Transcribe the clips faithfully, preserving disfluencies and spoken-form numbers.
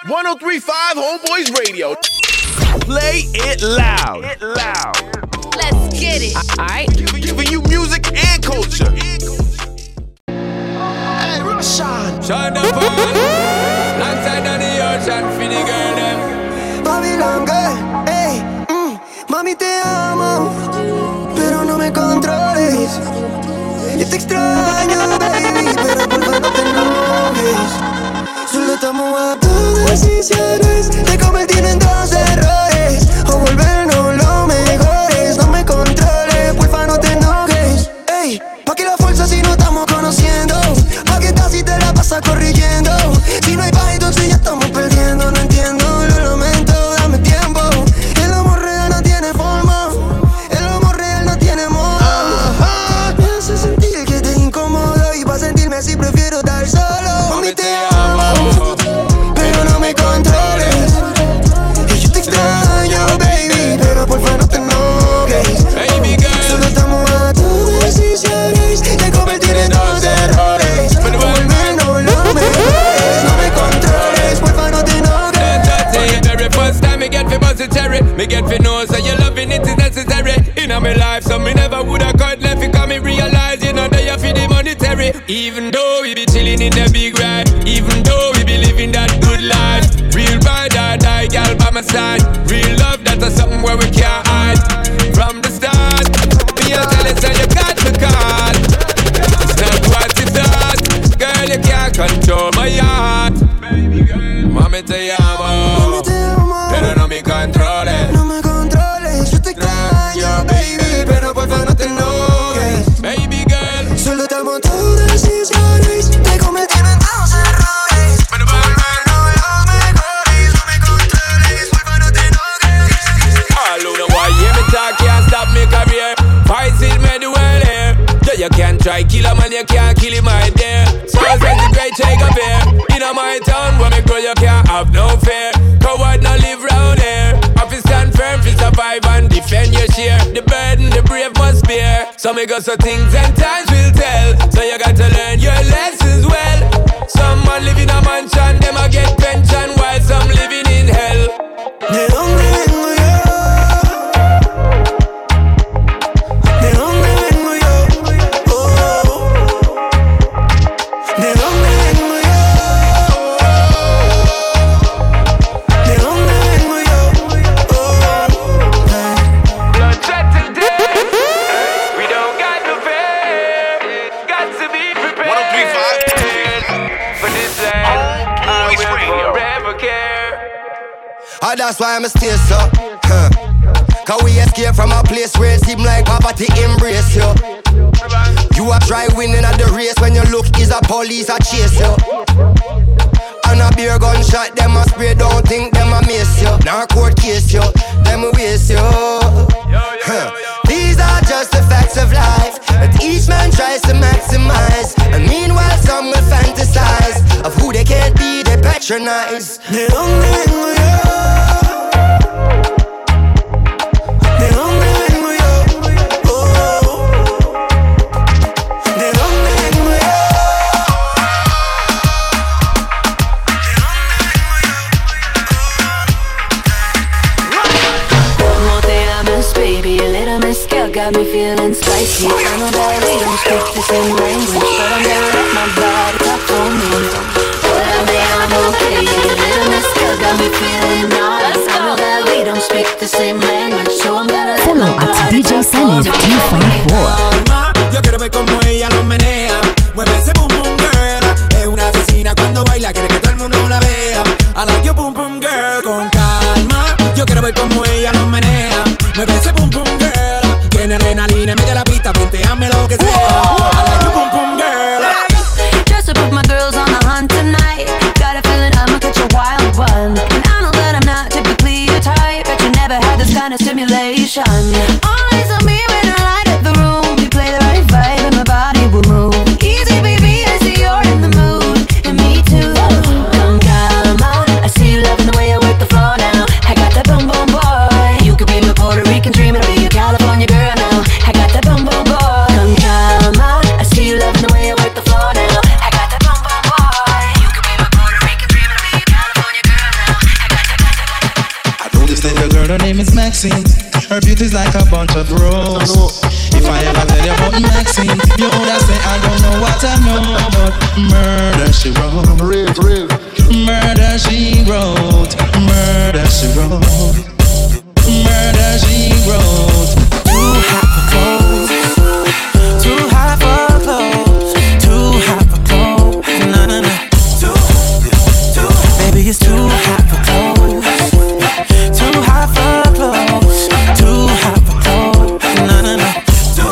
one oh three point five Homeboys Radio. Play it loud. It loud. Let's get it. Alright. Giving, giving you music and culture. Hey, Roshan. Sean the Paul. Alongside on the ocean for the girl them. Babylon girl. Hey, mm, mami te amo, pero no me controles. Yo te extraño, baby, pero por favor no te enojes. Solo estamos a dos decisiones de convertir en dos errores o volvernos los mejores. No me controles, porfa no te enojes. Ey, pa' que la fuerza si no estamos conociendo. Pa' que estás si te la pasas corrigiendo. Si no hay paz entonces ya estamos perdiendo. No entiendo, lo lamento, dame tiempo. El amor real no tiene forma. El amor real no tiene moda. Uh-huh. Me hace sentir que te incomodo y pa' sentirme así prefiero estar solo. Mami te amo, pero no me controles. Y yo te extraño, baby, pero porfa no te enojes. Baby girl. Solo estamos a tus decisiones de convertir en dos errores. Volvernos los mejores. No me controles, porfa no te enojes. The very first time me get fi bust it cherry, me get fi know so your loving it is necessary in my life. So me never woulda cut left it 'cause me realize you know that you fi the monetary. Even though we be chilling in the big ride, even though we be living that good life, real ride or die, girl by my side. Real love that's a something where we can't hide. From the start, me a tell you so you got to call. It's not what you thought, girl you can't control my heart. Mami te amo, pero no me controles. No me controles, yo te extraño, baby, pero porfa no te enojes. Baby girl, solo estamos tus decisiones de convertir en dos errores. Pero volvernos los mejores. No me controles, porfa no te enojes. all who know why hear me talk can't stop me career. Fight it me the well here. Yeah, you can't try kill a man, you can't kill him right there. So I said the great shake of fear. In my town where me grow you can't have no fear. Coward not live round here. Have to stand firm to survive and defend your share. The burden the brave must bear. So me go so things and times will tell. So you got to learn your lessons well. Some man live in a mansion, them a get pension while some living in hell. ¿De dónde vengo yo? ¿De dónde vengo yo? Oh. ¿De dónde vengo yo? ¿De dónde vengo yo? Oh. Bloodshed today. We don't got no fear. Got to be prepared. one oh three point five For this land, I Homeboys will Radio. forever care. Ah, that's why I'm stay so. Huh. Cause we escape from a place where it seem like poverty embrace you. You a try winning at the race when your look is a police a chase you. And a beer gunshot, them a spray, don't think them a miss you. Now court case you, them a waste you. Huh. These are just the facts of life that each man tries to maximize. And meanwhile some will fantasize of who they can't be, they patronize. ¿De dónde vengo yo? ¿De dónde vengo yo? Oh. ¿De dónde vengo yo? Como te amas, baby, a little mezcal got me feeling spicy. I know that we don't speak the same language, but I'm gonna let my body talk for me. Hola, me amo, baby, a little mezcal got me feeling nice. I know that we don't speak the same language, so I'm gonna let Follow my at body D J talk for Sanid me. two five four. Yo quiero ver cómo ella lo menea. Mueve ese boom boom girl. Es una asesina cuando baila, quiere que todo el mundo la vea. I like your boom boom girl. Con calma. Yo quiero ver cómo ella lo menea. Mueve ese boom boom girl. Tiene adrenalina en medio de la pista, planteame lo que sea. I like your boom boom girl. Just to put my girls on the hunt tonight. Got a feeling I'ma catch a wild one. And I know that I'm not typically your type, but you never had this kind of stimulation. Always on me when I light up the room. You play the right vibe and my body will move. Easy baby, I see you're in the mood. And me too. Come calma, I see you loving the way I work the floor now. I got that boom boom boy. You could be my Puerto Rican dream, and I'll be your California girl now. I got that boom boom boy. Come calma, I see you loving the way I work the floor now. I got that boom boom boy. You could be my Puerto Rican dream, and I'll be your California girl now. her name is Maxine. Her beauty's like a bunch of roses. If I ever tell you about Maxine, you would say I don't know what I know, but murder she wrote. Murder she wrote. Murder she wrote. Murder she wrote. Too hot for clothes. Too hot for clothes. Too hot for clothes. Na na na. Too, too. Baby, it's too hot for clothes. Too hot for clothes. Too hot for clothes. Na na na. Too,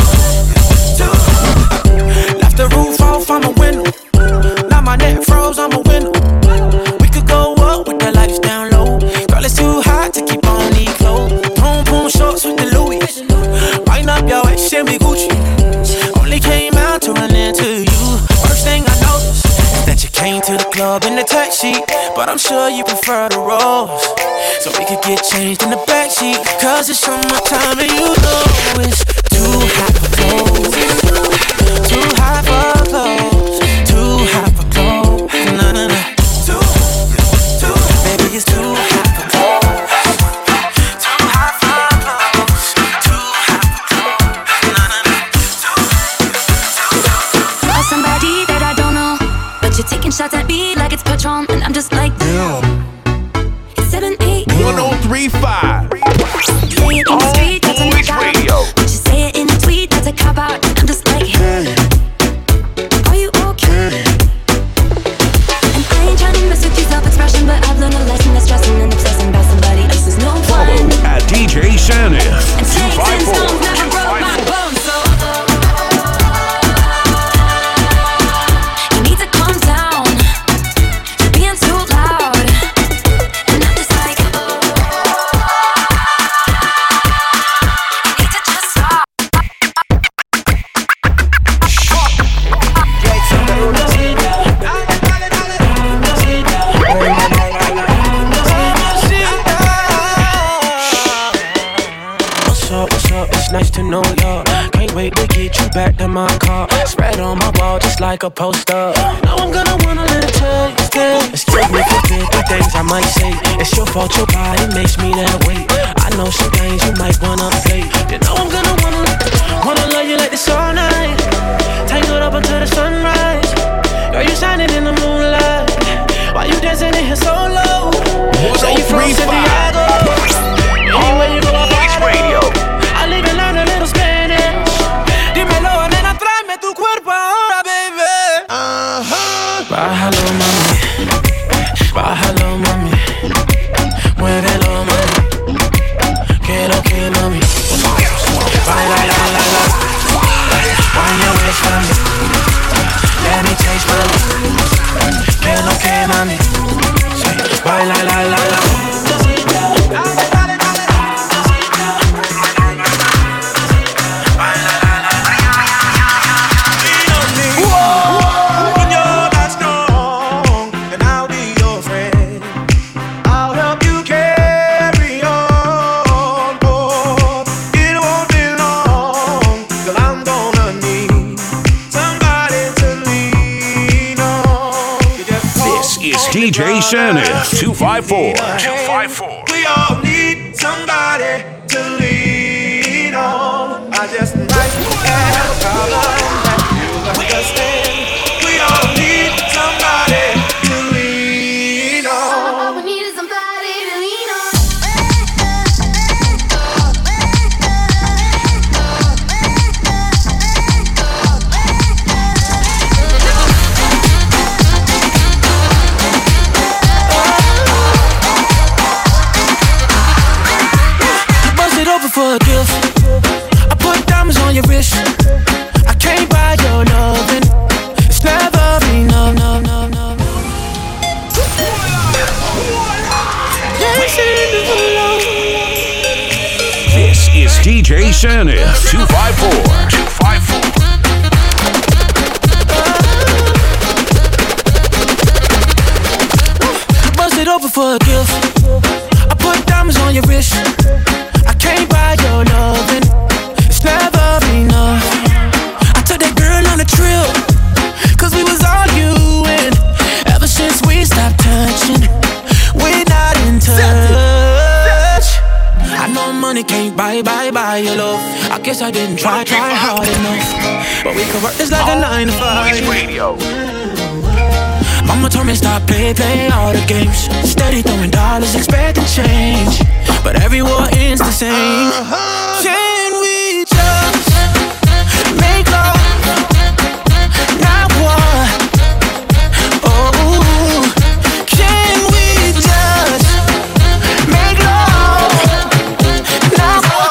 too. Left the roof off on the window. Now my neck froze on my window. We could go up with the lights down low. Girl, it's too hot to keep on these clothes. Boom boom shorts with the Louis. Wind up your waist and be Gucci. Only came out to run into you. First thing I noticed is that you came to the club in the taxi, but I'm sure you prefer the rose. So we could get changed in the backseat, cause it's summertime and you know it's too hot for clothes. Too hot for clothes. Too hot for clothes. Na na na. Too, too. Baby, it's too hot for clothes. Too hot for clothes. Too hot for clothes. Na na na. Or somebody that I don't know, but you're taking shots at me like it's Patron, and I'm just like, damn. It's seven eight one oh three point five Say it in the street, that's a Boys Radio. But you say it in a tweet, that's a cop out. I'm just like, hey, are you okay? And I ain't trying to mess with your self-expression, but I've learned a lesson that stressing and obsessing about somebody else is no fun. At D J Sanif And two sticks five and four. stones never broke my bones, so you need to calm down. You're being too loud, and I'm just like, you need to just stop. What's up, what's up? It's nice to know ya. Can't wait to get you back to my car. Spread on my wall just like a poster. Now I'm gonna wanna let it taste it. Excuse me for fifty things I might say. It's your fault, your body makes me that way. I know some things you might wanna play. You know I'm gonna wanna Wanna love you like this all night. Tangled up until the sunrise. Girl, you shining in the moonlight. Why you dancing in here so low? Say you from Santiago. Anywhere you go, I Boys Radio. I live and learn a little Spanish. Dímelo, nena, tráeme tu cuerpo ahora, baby. Uh-huh. Bájalo, mami. Bájalo, mami. Muévelo, mami. Que lo que, mami. Baila, la, la, la. Wind your waist for me. Let me taste, mami. Que lo que, mami. Say, baila, la, la, la. D J Sanif two five four. two five four. We all need somebody to lean on. I just might have a problem that you understand. We all need somebody to lean on. All we need is somebody to lean on. For a gift, I put diamonds on your wrist. I can't buy your loving. It's never enough, no, no, no, no. This is D J Sanif two five four. two five four. Bust it open for a gift. I put diamonds on your wrist. I can't buy your loving. It's never enough. I took that girl on a trip, cause we was arguing. Ever since we stopped touching, we're not in touch. I bye, bye, bye, your love. I guess I didn't try, try hard enough. But we could work this like a nine to five. Radio. Mama told me stop, play, play all the games. Steady throwing dollars, expecting change. But every war ends the same. Can we just make love? Not war. Oh, can we just make love? Not war.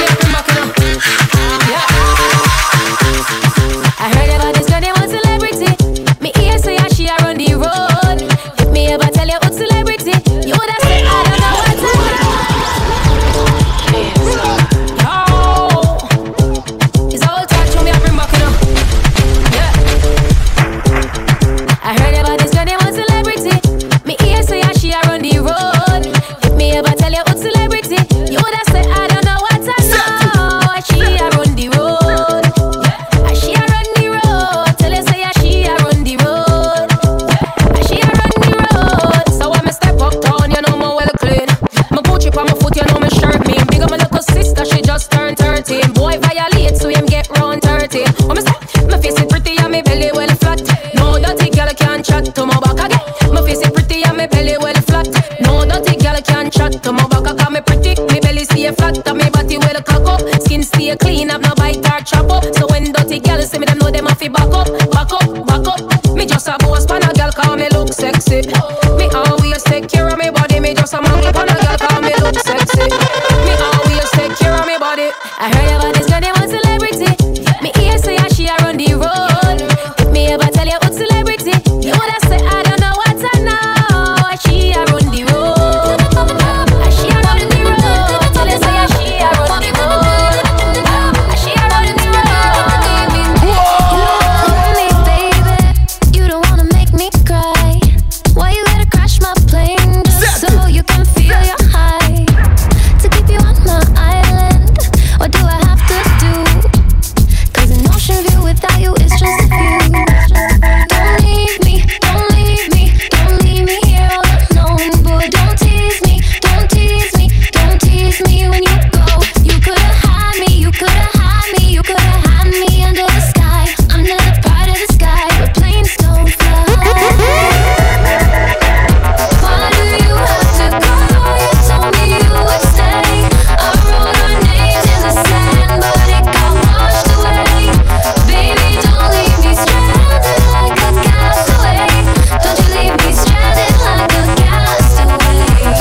I heard about this girl, they want celebrity. Me ear say how she a run the road. If me ever tell you what celebrity, you woulda say I don't know what to do. Yo, it's all touch on me, I bring back it up. Yeah. I heard about this girl, they want celebrity. Me ear say how she a run the road. If me ever tell you what celebrity, you woulda say I don't know what to know. She a run the road. Yeah. She a run the road. Tell her say she a run the road. She a run the road. So when me step up town, you know me well clean. My Gucci on my foot, you know me shirt mean. Big up my little sister, she just turned thirteen. Boy violate, so him get round thirteen. When me step, my face is pretty and my belly well flat. No dirty girl can chat to my back again. My face is pretty and my belly well flat. No dirty girl can chat to my back. Cause me pretty, me belly stay flat and me body well cock up. Skin stay clean, have no bite or chop up. So when dirty girl see me, them know them have to back up, back up, back up. Me just a boss pan a girl, cause me look sexy. Me always take care of me body. Me just a monkey pan a girl, cause me look sexy. Me always take care of me body. I heard about this girl, they want celebrity. Me ear say how she a run the road. If me ever tell you what celebrity, you woulda say I don't know what to know. She a run the road. She a run the road. Tell her say she a run the road. She a run the road. Love me, baby. You don't wanna make me cry. Why you gotta crash my plane just so you can feel your high? To keep you on my island, what do I have to do? Cause an ocean view without you is just a view. Don't leave me, don't leave me, don't leave me here all alone. Boy, don't tease me, don't tease me, don't tease me when you go. You could've had me, you could've had me, you could've had me under the sky, under the part of the sky where planes don't fly. Why do you have to go? You told me you would stay. I wrote our names in the sand, but it got washed away. Baby, don't leave me stranded like a castaway. Don't you leave me stranded like a castaway.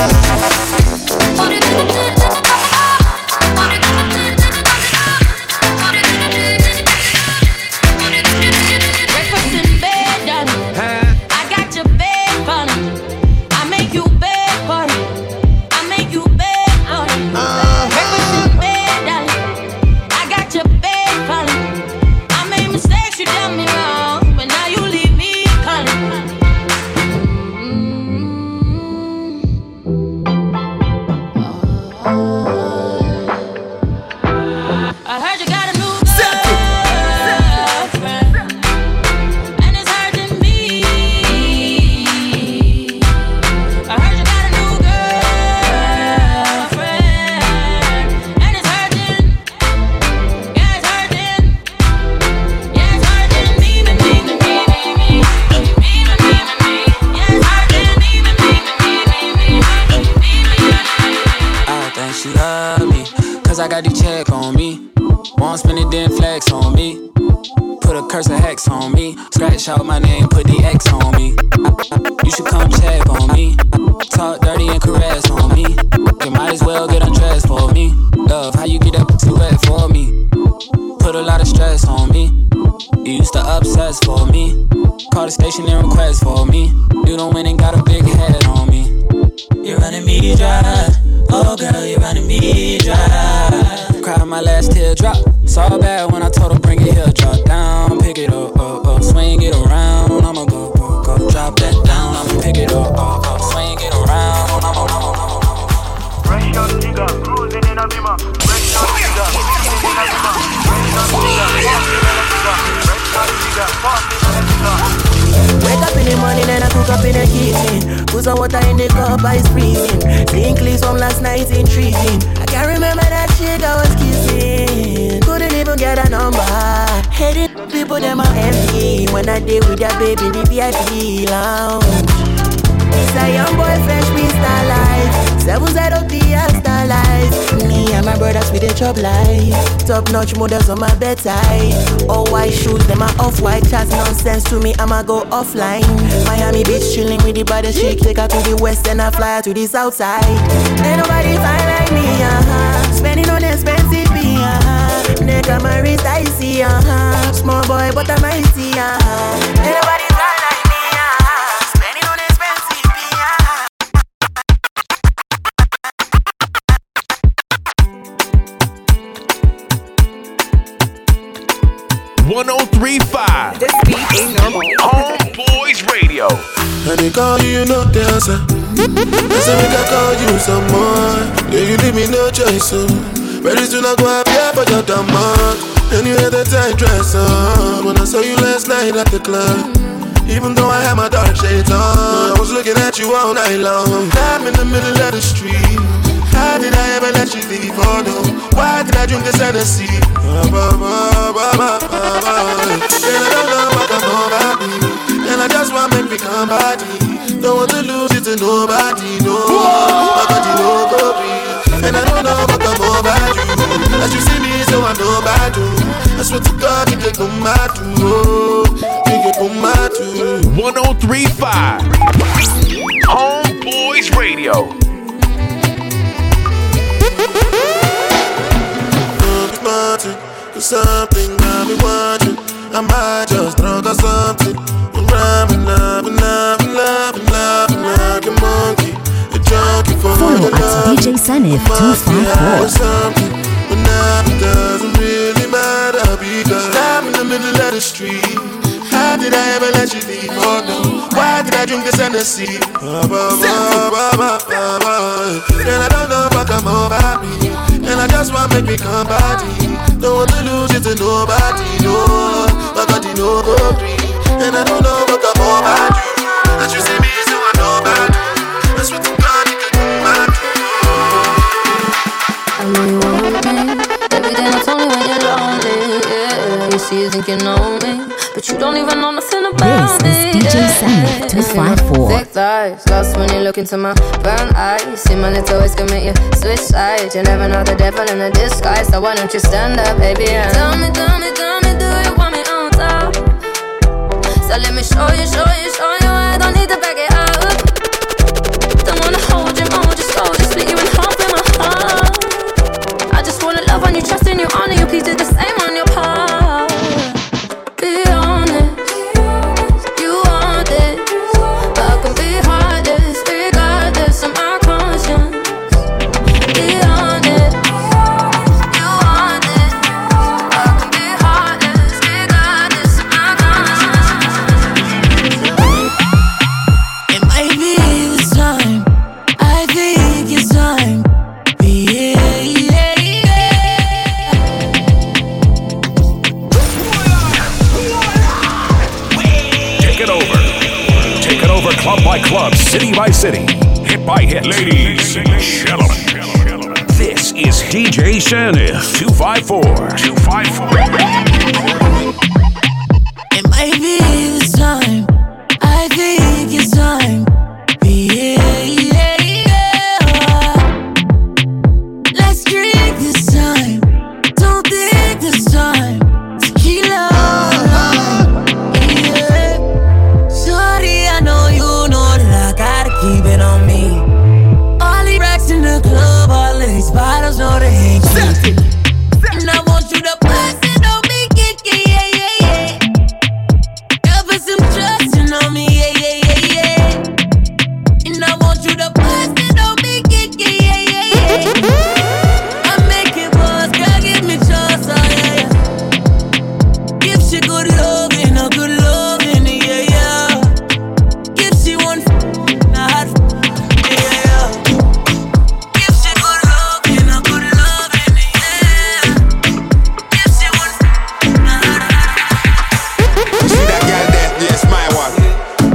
Breakfast in bed, darling. I got your bed, darling. I make you bed, darling. I make you bed, darling. Breakfast in bed, darling. I got your bed, darling. I made mistakes, you done me wrong, but now you leave me calling. I heard you got a new girlfriend, and it's hurting me. I heard you got a new girlfriend, and it's hurting. Yeah, it's hurting. Yeah, it's hurting me, me, me, me, me, me, me, me, me, me, me. Yeah, it's hurting me, me, me, me, me, me, me, me, me. I think she love me, cause I got the check on me. Won't spend it, then flex on me. Put a curse of hex on me. Scratch out my name, put the X on me. You should come check on me. Talk dirty and caress on me. You might as well get undressed for me. Love, how you get up too wet for me. Put a lot of stress on me. You used to obsess for me. Call the station and request for me. You don't win and got a big head on me. You're running me dry. Oh girl, you're running me dry. Cried my last teardrop. Saw bad when I told her bring it here. Drop down, pick it up, up, up. Swing it around, I'ma go, go, go. Drop that down, I'ma pick it up, up, up. Swing it around, I'ma, I'ma, I'ma, I'ma. Fresh out nigga, cruising in a bima. Fresh out nigga, cruising in a bima. Fresh out nigga, walking in a bima. Fresh out nigga, walking in a bima. Wake up in the morning and I cook up in the kitchen. Put some water in the cup, ice freezing. Think leaves from last night intriguing. I can't remember that chick I was kissing. Couldn't even get a number. Heading people them are empty. When I did with that baby, the V I P lounge. It's a young boy, fresh me star life. Seven side of the star life. Me and my brothers with the chop life. Top notch models on my bedside. All white shoes, them are off white. Chat nonsense to me, I'ma go offline. Miami Beach chilling with the baddest chick. Take her to the west and I fly her to the south side. Ain't nobody fine like me, uh-huh. Spending on expensive fee, uh-huh. Neck on my wrist, I see, uh-huh. Small boy, but I'm mighty, uh-huh. Ain't nobody fine like me, uh-huh. Spending on expensive fee, uh-huh. one oh three point five This beat ain't normal. Homeboys Radio. And they call you, you no dancer. I say we can call you some more. Yeah, you leave me no choice, so very soon I go up here for your demand. And you had that tight dress on when I saw you last night at the club. Even though I had my dark shades on, I was looking at you all night long. I'm in the middle of the street. How did I ever let you leave? Oh no, why did I drink this Hennessy? And I don't know what come over me, and I just want to make me come body. Don't want to lose it to nobody, no. Nobody, nobody. And I don't know what come over you. As you see me, so I know about you. I swear to God, you get come out to. You get come out to. one oh three point five Homeboys Radio. Cause something got me watching. I might just drunk or something. I'm loving, loving, loving, loving, loving like a monkey. A junkie for Follow the at love. D J Sanif two five four. Something, but now it doesn't really matter because I'm in the middle of the street. How did I ever let you leave? Oh no, why did I drink this Hennessy? And I don't know what come over me, and I just want to make me come body. Don't want to lose it to nobody, no. Nobody, nobody. And I don't know what come over you. As you see me, so I know about you. That's what the God you can do, man. I know you want me. Every day I told me when you're lonely, yeah. You see you think you know me, but you don't even know nothing about me. This is D J Sanif two five four. Thick thighs, lost when you look into my brown eyes. See my little ways can make you switch sides. You never know the devil in a disguise, so why don't you stand up, baby? And tell me, tell me, tell me, do you want me on top? So let me show you, show you, show you. I don't need to back it up. Don't wanna hold you more, just hold you, split you in half in my heart. I just wanna love on you, trust in you, honor you. Please do the same on your part. Be honest, you want this. I can be heartless, regardless of my conscience. Be honest, you want this. I can be heartless, regardless of my conscience. It might be this time. I think it's time. Yeah, yeah, yeah. Take it over. Take it over club by club, city by city, hit by hit. Ladies and gentlemen, this is D J Sanif two five four. two five four. It might be this time. I think it's time. Yeah, yeah, yeah. Let's drink this time. Don't think this time. Tequila. Yeah. Shorty, I know you know that I gotta keep it on me. All these racks in the club, all of these bottles know they ain't cheap. And I want you to bust it on me, yeah, yeah, yeah, yeah. Girl, put some trust in on me, yeah, yeah, yeah, yeah. And I want you to bust it on me, yeah, yeah, yeah, yeah, yeah. I make it buzz, girl, give me trust, oh yeah, yeah. Give she good loving, a good loving, yeah, yeah. Give she one, not hot, yeah, yeah. Give she good loving, a good loving, yeah. Give she one, not hot. See that girl there? Yes, my one.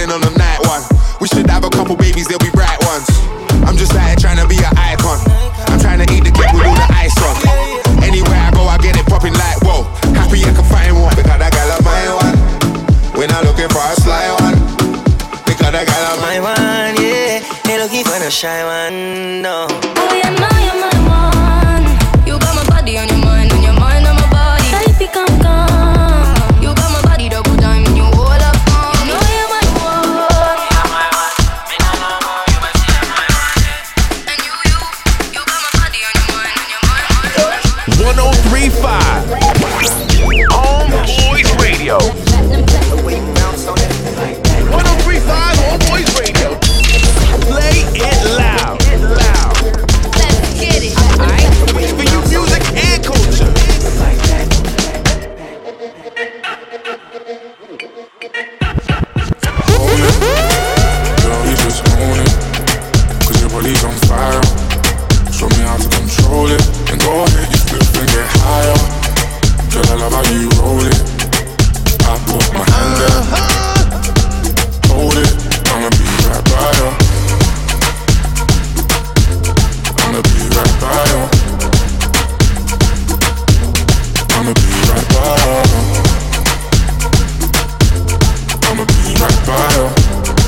chilling on the night one. We should have a couple babies, they'll be bright ones. I'm just out here trying to be an icon. I'm trying to eat the cake with all the ice on. Anywhere I go, I get it popping like whoa. Happy I can find one because I got a my one. We're not looking for a sly one because I got a my one, yeah. Ain't looking for no shy one, no. Oh yeah, my, you're my one. You got my body on your mind, and your mind on my body. Baby, come, come. You got my body double time, and you all up on. You know you're my one. You're my one. Me no no more, you must see my one. And you, you, you got my body on your mind, and your mind on your mind. one oh three point five Homeboys Radio. one oh three point five Homeboys Radio. Play it loud. Loud. Let's get it. Alright, for you music and culture. Hold it, girl, you just own it. Cause your body's on fire. Show me how to control it. And go ahead, you flip and get higher. Girl, I love how you roll it. I put my hand there. Hold it, I'ma be right by you. I'ma be right by you. I'ma be right by you. I'ma be right by you.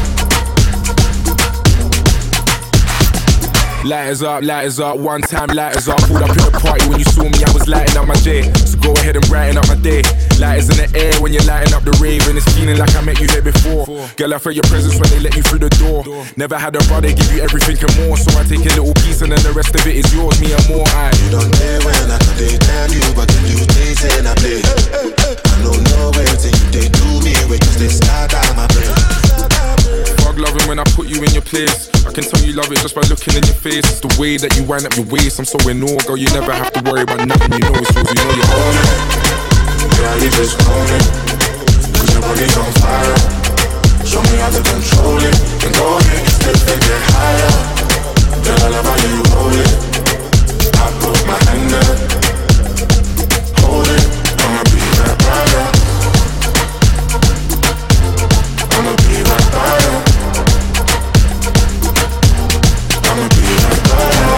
Lighters up, lighters up, one time lighters up. Pulled up in the party when you saw me, I was lighting up my J. So go ahead and brighten up my day. Lighters in the air when you're lighting up the rave. And it's feeling like I met you here before. Girl, I felt your presence when they let you through the door. Never had a brother give you everything and more. So I take a little piece and then the rest of it is yours, me and more. I You don't care when I could they tell you, but then you taste and I play. I don't know where till you they do me, we just they start out my brain. Fuck loving when I put you in your place. I can tell you love it just by looking in your face. It's the way that you wind up your waist. I'm so in awe, girl, you never have to worry about nothing. You know it's yours, you know you're on it. Yeah, you just own it. Cause your body's on fire. Show me how to control it. And go ahead, you step and get higher. Girl, I love how you roll it. I put my hand there. Hold it, I'ma be right by you. I'ma be right by you. I'ma be right by you.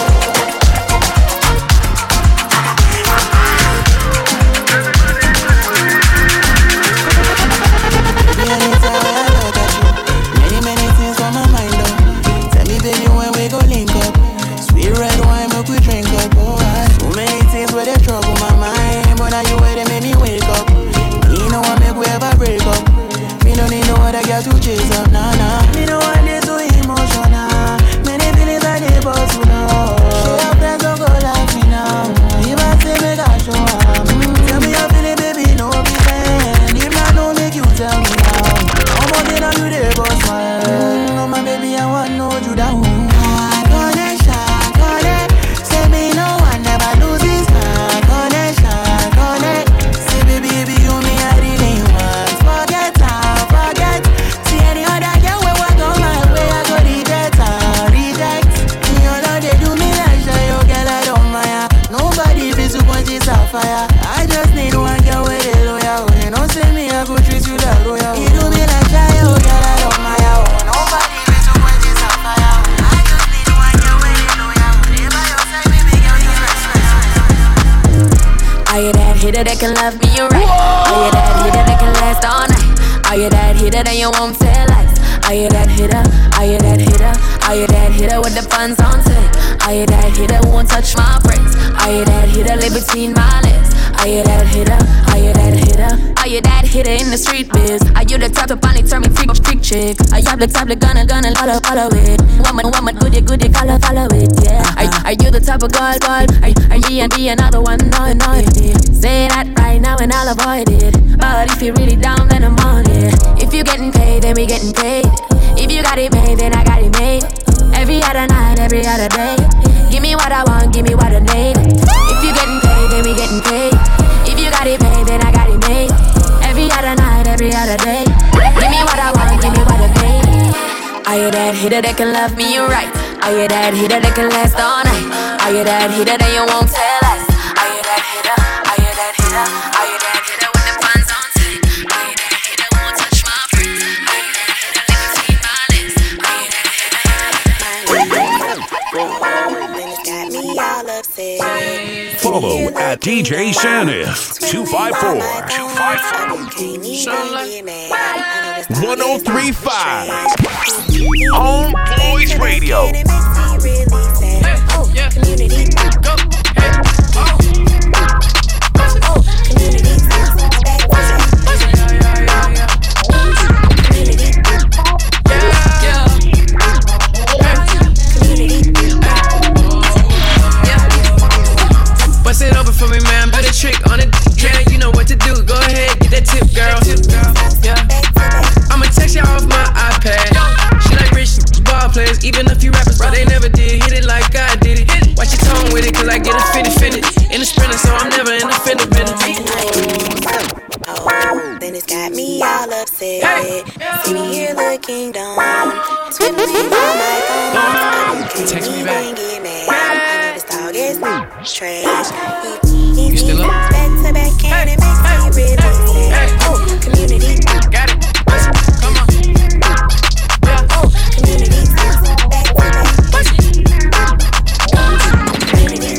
Many, many things on my mind, though. Tell me, baby, when we go link up. Sweet red wine, make we drink up, oh, right. So many things where they trouble my mind, but now you where they make me wake up. Me no one make we ever break up. Me don't need no other girl to chase up, nah, nah. Me no one is too emotional. Many feelings I need but to know. Show your friends don't go like me now. If I say make I show up. mm, Tell me how feeling, baby, no be bad. If not, no make you tell me now. I'm walking on you there, but smile. mm, No, my baby, I want no you down. Connection, connect. Say me no one never loses my connection, connect. Say baby, baby, you me I really want. Forget her, forget. See any other girl we walk on my way, I go reject her, reject. Me all of they do me like shy, yo girl I don't mind. Nobody feels to quench this on fire. I just need one girl with a loyal. You know say me I go treat you like royal. You do me like shy, yo girl I don't mind. Nobody feels to quench this on fire. I just need one girl with a loyal. Never your side, baby girl, you respect. Are you that hitter that can love me right? Are you that hitter that can last all night? Are you that hitter that you won't tell lies? Are you that hitter? Are you that hitter? Are you that hitter with the funds on tick? Are you that hitter who won't touch my braids? Are you that hitter lay between my legs? Are you that hitter? Are you that hitter? Are you that hitter in the street biz? Are you the type to finally turn me freak freak chick? Are you the type to gonna gonna follow follow it? Woman woman goody goody follow follow it, yeah. Are, are you the type of girl girl? Are, are you and be another one? No no yeah. Say that right now and I'll avoid it. But if you're really down then I'm on it. If you getting paid then we getting paid. If you got it made then I got it made. Every other night, every other day. Give me what I want, give me what I need. If you getting paid, then we getting paid. If you got it made, then I got it made. Every other night, every other day. Give me what I want, give me what I need. Are you that hitter that can love me right? Are you that hitter that can last all night? Are you that hitter that you won't tell us? Are you that hitter? Are you that hitter? Are you that hitter with the funds on tight? Are you that hitter who won't touch my brain? Are you that hitter? Follow at D J Sanif two five four. two five four. one oh three point five Homeboys Radio. Yeah. Go. Hey. Oh. Oh. Community. Bust it open for me, man. Do the trick on it. Yeah, you know what to do. Go ahead, get that tip, girl. Yeah. I'ma text you off my iPad. She like rich ball players, even a few rappers, but they never did hit it like I did it. Watch your tone with it, cause I get offended, offended. In the sprinter, so I'm never in the fender, fender. Oh, then it's got me all upset. Hey. See me here looking dumb, twiddling on my phone. Text me back. Get mad. I know this dog is trash. He, he, you still up? Back to back, and it makes me really sad. Oh, community. Got it. Come on. Yeah. Oh, community. Back to back. Community.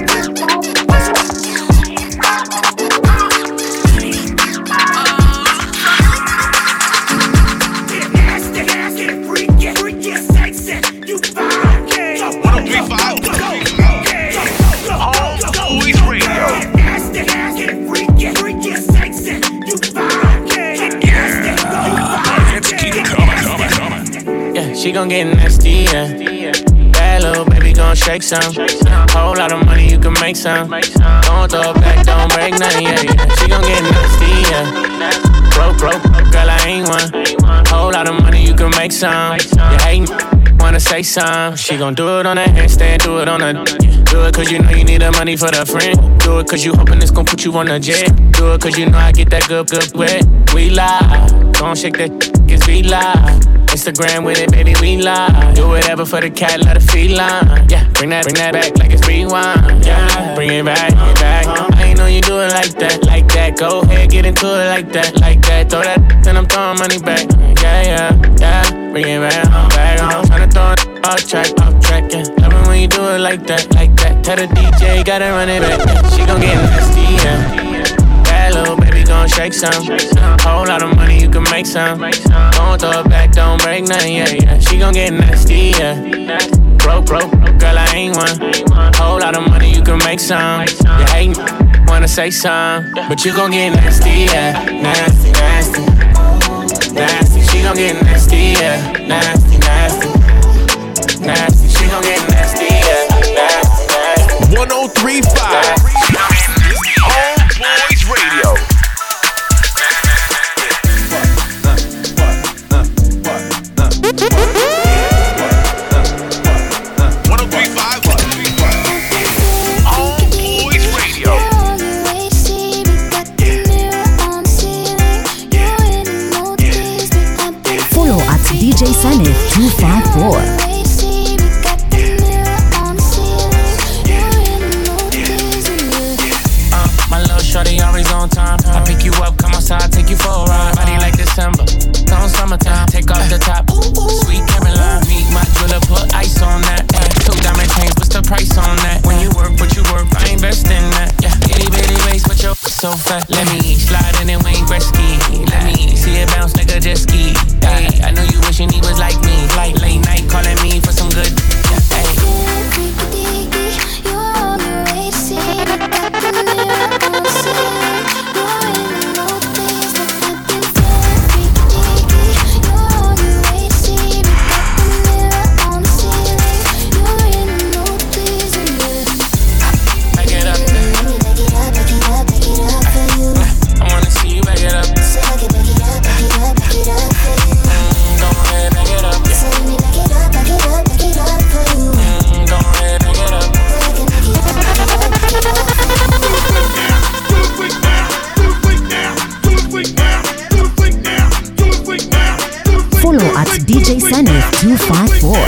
She gon' get nasty, yeah. Bad little baby gon' shake some. Whole lot of money, you can make some. Don't throw it back, don't break nothing, yeah, yeah. She gon' get nasty, yeah. Broke, broke, girl, I ain't one. Whole lot of money, you can make some. You hatin', wanna say some. She gon' do it on a handstand, do it on a. Do it cause you know you need the money for the friend. Do it cause you hoping it's gon' put you on a jet. Do it cause you know I get that good, good wet. We lie, gon' shake that, cause we lie. Instagram with it, baby, we lie. Do whatever for the cat, let it feline. Yeah, bring that, bring that back like it's rewind. Yeah, bring it back, bring it back. I ain't know you do it like that, like that. Go ahead, get into it like that, like that. Throw that, then I'm throwing money back. Yeah, yeah, yeah. Bring it back, back. I'm tryna throw it off track, off track. Yeah, love it when you do it like that, like that. Tell the D J, gotta run it back. Yeah, she gon' get nasty, yeah. Bad little baby gon' shake some. Whole lot of money, you can make some. Don't throw it back, don't break nothing, yeah, yeah. She gon' get nasty, yeah. Broke, broke, girl, I ain't one. Whole lot of money, you can make some. You hatin', wanna say some, but you gon' get nasty, yeah. Nasty, nasty, nasty. She gon' get nasty, yeah. Nasty, nasty, nasty. She gon' get nasty, yeah. Nasty, nasty. one oh three point five Homeboys Radio. one oh three point five Homeboys Radio. Follow at D J Sanif two five four. Shorty always on time. I pick you up, come outside, take you for a ride. Body like December, on summertime. Take off the top, sweet Caroline. Meet my jeweler, put ice on that. Ay, two diamond chains, what's the price on that? When you work, what you work, I invest in that. Yeah, itty bitty waist, but you're so fat. Let me slide in and Wayne Gretzky. Let me see it bounce, nigga, just ski. Ay, I know you wishing he was like me. Like late night calling me for some good. Yeah, ay. Follow at D J Sanif two five four.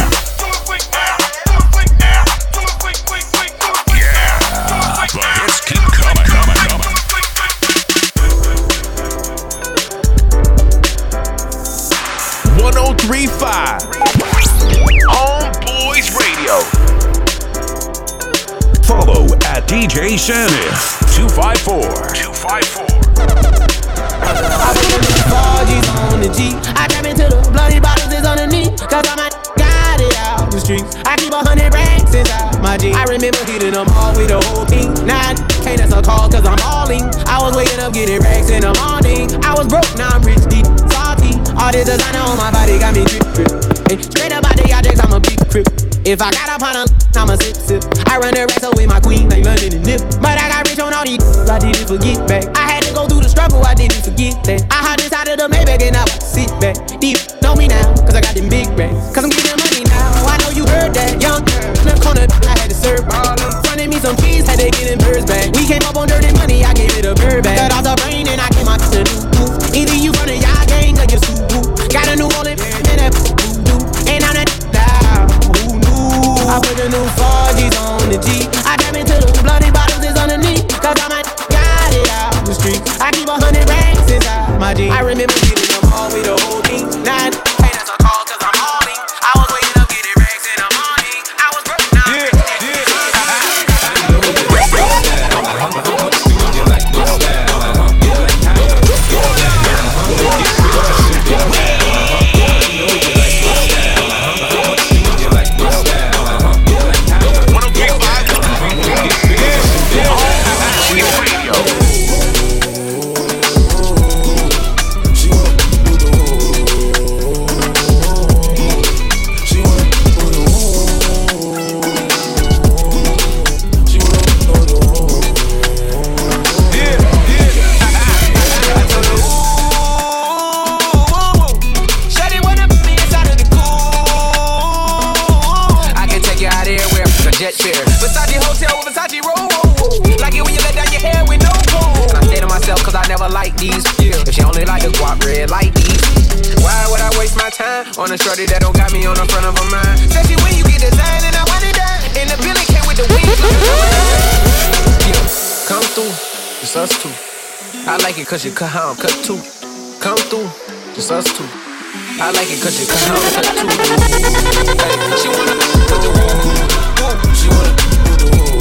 one oh three point five Homeboys Radio. Follow at D J Sanif two five four. two five four. I put the four G's on the G. I trap into the bloody bottles is on the knee. Cause I'm a got it out the streets. I keep a hundred racks inside my G. I remember hitting them all with the whole thing. Now I can't answer a call cause I'm balling. I was waking up getting racks in the morning. I was broke, now I'm rich, deep, salty. All this designer on my body got me drip, drip. Hey, straight up out the objects, I'm a big crip. If I got up on a, I'm a sip, sip. I run the rest up with my queen like London and Nip. But I got rich on all these, I didn't forget back. I had to go through the struggle, I didn't forget that. I hopped inside of the Maybach and I sit back. Deep, know me now, cause I got them big racks. Cause I'm getting money now, I know you heard that. Young, in the corner, I had to serve all them. Fronted me some cheese, had to get them birds back. We came up on dirty money, I gave it a bird back. Cut off the brain and I came out to the new move. Either you from the y'all gang or you Subaru. Got a new wallet, and that voodoo. And I'm that down, who knew? I put the new four G's on the G. I tap into the bloody bottles is on the knee. Cause I might got it out the street. I keep a hundred racks inside my G. I remember getting them all with the whole thing. Now I can't answer a call cause I'm hauling. I was waking up getting racks in the morning. I was broke now. Yeah, yeah. On a shorty that don't got me on the front of her mind. Especially when you get designed and I want it done. And the building came with the wings. Yeah, come through, it's us two. I like it cause you cut how I'm cut too. Come through, it's us two. I like it cause you cut how I'm cut too. Hey, she wanna put the woo, woo. She wanna put the woo.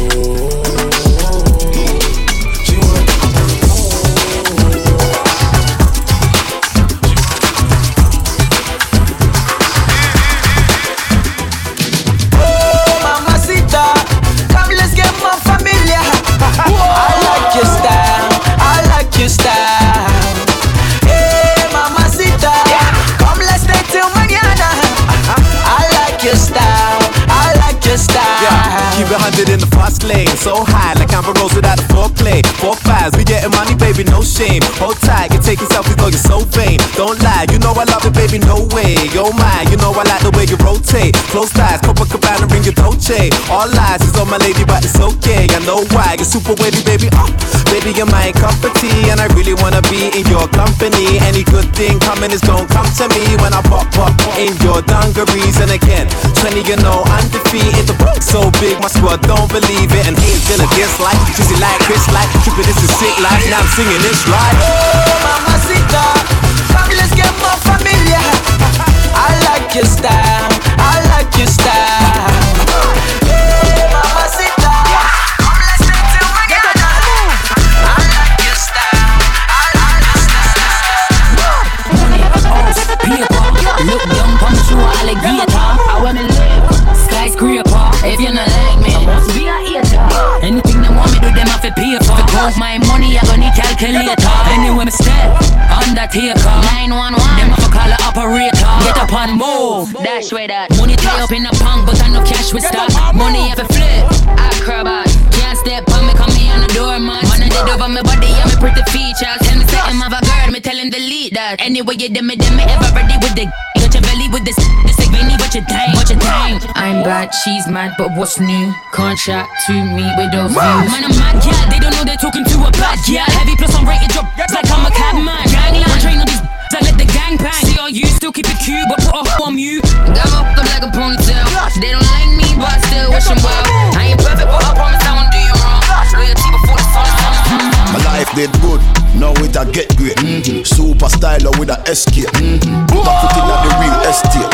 In the fast lane, so high like Amber Rose without a foreplay. Four fives, we getting money, baby, no shame. Hold tight, you're taking selfies, though you're so vain. Don't lie, you know I love it, baby, no way. Oh my, you know I like the way you rotate. Close ties, Copacabana, ring your Dolce. All lies is on my lady, but it's okay. I know why, you're super wavy, baby. Oh, baby, you're my cup of tea, and I really wanna be in your company. Any good thing coming is gon' come to me when I pop pop in your dungarees. And again, twenty, you know, undefeated. The book's so big, my squad don't believe it. And ain't gonna dislike, Juicy like Chris like, trippin', this is sick life. Now I'm singing this right. Oh, mamacita, come let's get more familiar. I like your style, I like your style. Hey, mamacita, come let's get till we get done. I like your style, I like your style. Paper, look young, come through alligator. I wanna live skyscraper. If you're not like me, I must be a hater. Anything they want me do, them have to pay for. To count my money, I gonna need calculator. Anyway, me step, undertaker. nine one one, them have to call the operator. Get up and move, dash way that. Money tie up in a punk, but I no cash with stock. Money have to flip, acrobat. Can't step on me, come me on the doormat. Man, I did over my body, yeah, me pretty features. Tell me say him have a girl, me tell him delete that. Anyway, you dem me, dem me ever ready with the. Got your belly with this, this like Vinny, what you think, what you think. I'm bad, she's mad, but what's new? Contract to me with those views. Man, I'm mad, yeah, they don't know they're talking to a bad, yeah. Heavy plus I'm rated drop, it's like I'm a cabman. Gangland, train on these, I let the gang bang. See all you, still keep it cute, but put off on you. Got up them like a ponytail. They don't like me, but I still wish them well. I ain't perfect, but I promise I won't do you wrong. Loyalty before the sun. My life did good, now it a get great. Mm-hmm. Super styler with a escape. Mm-hmm. Put a foot in at the real estate. Mm-hmm. Now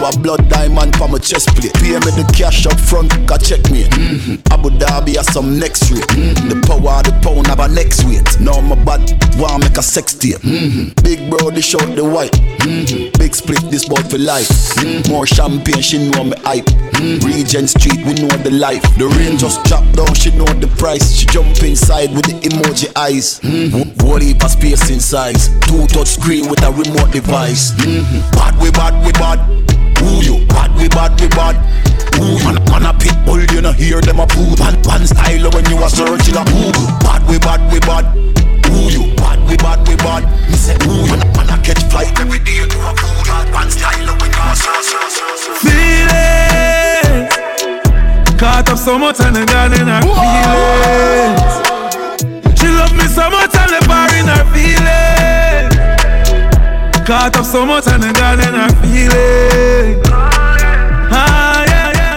a blood diamond for my chest plate. Pay me the cash up front, got check me. Mm-hmm. Abu Dhabi has some next rate. Mm-hmm. The power of the pound have a next weight. Now my bad, wanna make a sex tape. Mm-hmm. Big bro, dish out the white. Mm-hmm. Big split, this bout for life. Mm-hmm. More champagne, she know me hype. Mm-hmm. Regent Street, we know the life. The rain just drop down, she know the price. She jump inside with the emoji eyes. Mm-hmm. Whole heap of space inside. Two touch screen with a remote device. Mm-hmm. Bad we bad we bad. Ooh you bad we bad we bad. Ooh man, man a pit bull, you know hear them a poo. One, one style when you a searching a ooh. Bad we bad we bad. Ooh you bad we bad we bad. Me say ooh man, man a catch flight every day to a pool. One style when you a searching. Feel it. Caught up so much and I got in her feelings. She love me so much and left her in her feelings. Caught up so much and I got in her feelings. Ah, yeah, yeah,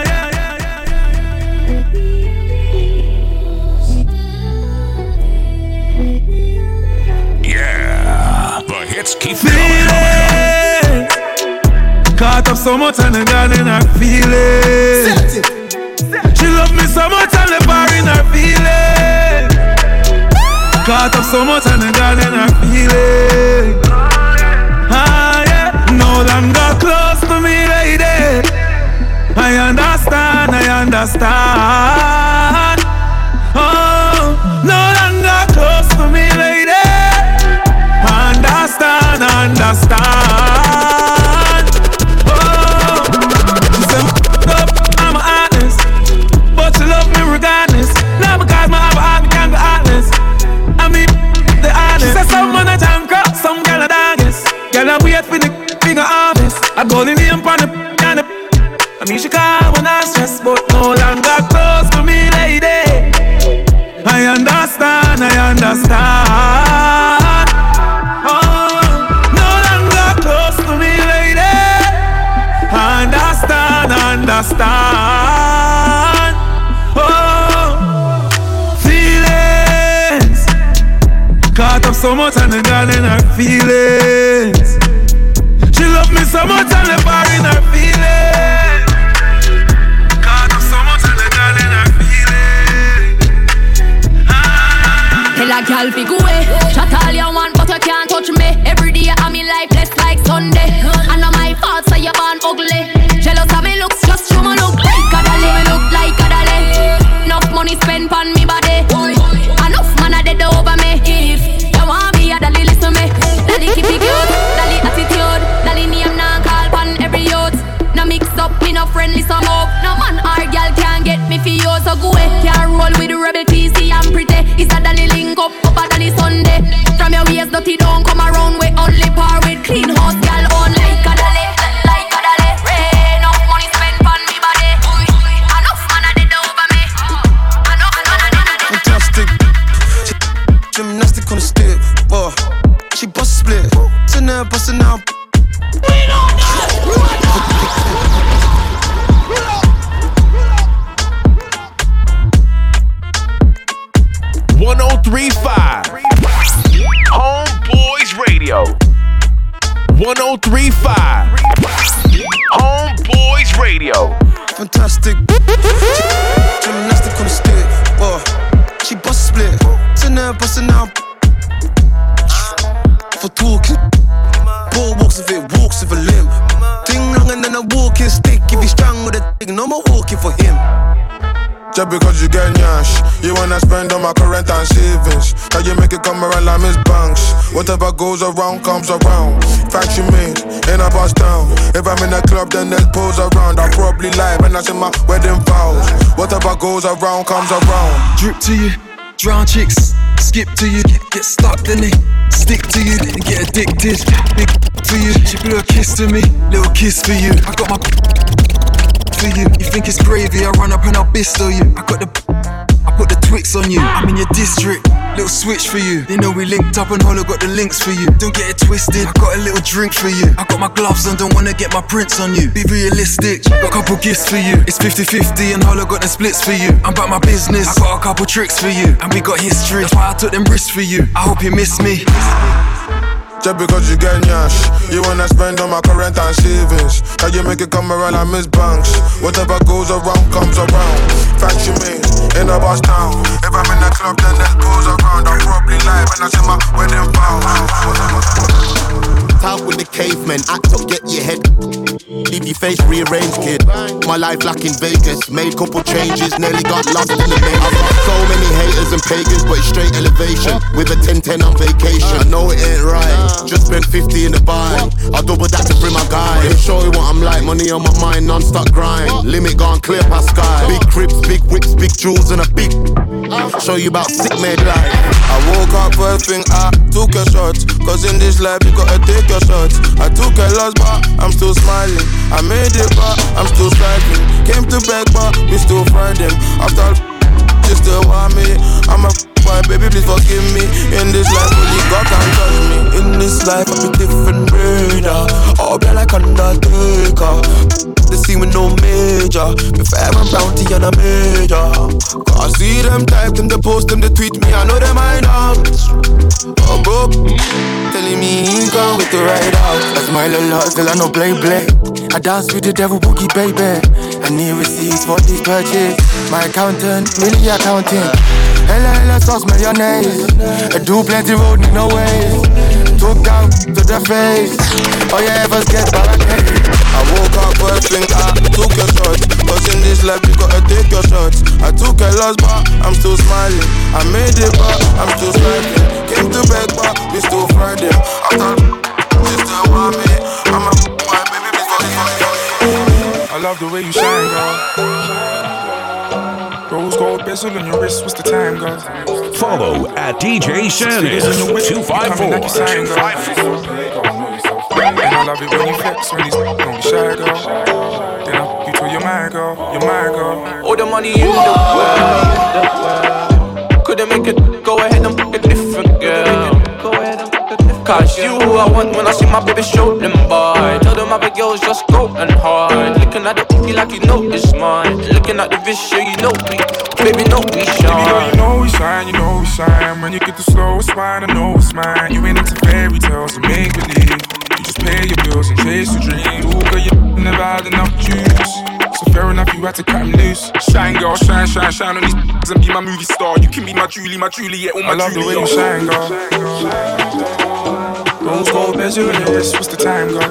yeah, yeah, yeah. The hits keep feeling. Caught up so much and I got in her feelings. She love me so much and left her in her feelings. Caught up so much and I got in her feelings. Ah, yeah. No longer close to me, lady. I understand, I understand. Oh, no longer close to me, lady. I understand, I understand. Oh, she said, up, I'm an artist, but she love me regardless. Not because my have a heart, me can't be heartless. I mean, the honest. She said, some man a junk up, some girl a doggies. Girl a wait for the finger harvest. I go in the name on the piano. I mean she call when I stress, but no longer close to me, lady. I understand, I understand. Oh, no longer close to me, lady. I understand, I understand. Oh, feelings. Caught up so much and I got in her feelings. She love me so much and left her in her feelings. Caught up so much and I got in her feelings. Ah. Tell a girl fi go away. Chat all you want but you can't touch me. Every day I'm in life less like Sunday. And not my fault so you born ugly. Jealous of me looks just show me look like a dolly. Me look like a dolly. Enough money spent on me body. Enough man a dead over me. If you want me a dolly listen me. Dolly keep it cute, dolly attitude. Dolly name now call pan every youth. No mix up, me no friendly some up. No man or girl can't get me for you. So go away, can't roll with the rebel T C and pretty. It's a dolly link up, up a dolly Sunday. From your waist dirty don't come around with only par with clean house girl on like a dolly, like a dolly. Rain enough money spent on me body. Enough man a dead over me. Enough man a dead over me. Fantastic, gymnastic on the stick. Oh, she bust split, so now bustin' out. one oh three point five Homeboys Radio. one oh three point five Homeboys Radio. Fantastic, gymnastic on the stick. Oh, she bust split, so now bustin' out. For talking, ball walks with it, walks with a limp. Ding long and then a walking stick. If he's strong with a thing, no more walking for him. Just because you get nyash, you wanna spend on my current and savings. How you make it come around like Miss Banks? Whatever goes around comes around. Fact you mean, ain't I bust down. If I'm in the club, then there's pose around. I'll probably lie when I say my wedding vows. Whatever goes around comes around. Drip to you, drown chicks. Skip to you, get stuck then they stick to you and get addicted. Big for you, she blew a kiss to me, little kiss for you. I got my for you. You think it's gravy? I run up and I'll bisto you. I got the, I put the Twix on you. I'm in your district, little switch for you. They know we linked up and Holo got the links for you. Don't get it twisted. I got a little drink for you. I got my gloves on, don't wanna get my prints on you. Be realistic. Got a couple gifts for you. It's fifty fifty and Holo got the splits for you. I'm about my business. I got a couple tricks for you, and we got history. That's why I took them risks for you. I hope you miss me. Just because you get nyash, you wanna spend on my current and savings. How you make it come around, I miss banks. Whatever goes around, comes around. Factory me, in a bus town. If I'm in the club, then that goes around. I'm probably live and I see my wedding vows. Talk with the cavemen, act up, get your head. Leave your face rearranged, kid. My life like in Vegas, made couple changes, nearly got lost in the maze. I've got so many haters and pagans, but it's straight elevation. With a ten ten on vacation, I know it ain't right. Just spent fifty in the buy. I'll double that to bring my guy. Let me show you what I'm like, money on my mind, non-stop grind. Limit gone clear past sky. Big cribs, big whips, big jewels and a big. Show you about sick made life. I woke up first thing, I took a shot. Cause in this life you gotta take your shots. I took a loss but I'm still smiling. I made it but I'm still striving. Came to beg but we still find them. After all, you still want me. I'm a boy, baby please forgive me. In this life only God can touch me. In this life I'm a different breeder. All black like Undertaker. The scene with no major. Before I'm bounty and a major. Cause I see them type them, they post them, they tweet me. I know them I know. Oh bro, telling me he gone with the right out. I smile a lot, still I no play play. I dance with the devil boogie baby. I need receipts for this purchase. My accountant, really accounting. Hella hella sauce mayonnaise. I do plenty road, need no ways. Took down to the face. Oh yeah, first get barricade. I woke up first thing, I took a shot. Cause in this life you gotta take your shots. I took a loss but I'm still smiling. I made it but I'm still smiling. Came to beg but we still Friday. After you still want me. I'm a boy, baby, please forgive me. I love the way you shine, girl. Rose gold bezel on your wrist, what's the time, girl? Follow at D J Sanif two five four. And I love it when you flex, when these don't be shy, girl. Then I put you to your mind, girl, your mind, girl. All the money in the world, couldn't make it, go ahead and pick a different girl. Cause you who I want when I see my baby show them boy. Tell them other girls just go and hide. Looking at the cookie like you know it's mine. Looking at the wrist, yeah, you know me. Baby, know we shine. Baby girl, you know we shine, you know we shine. When you get the slowest wine, I know it's mine. You ain't into fairy tales and make believe. You just pay your bills and chase your dreams. Ooh, girl, you never had enough juice. So fair enough, you had to cut him loose. Shine, girl, shine, shine, shine on these and be my movie star. You can be my Julie, my Juliet, all my I love Julie, the way you shine, girl. Rose gold bezel on your wrist, what's the time, girl?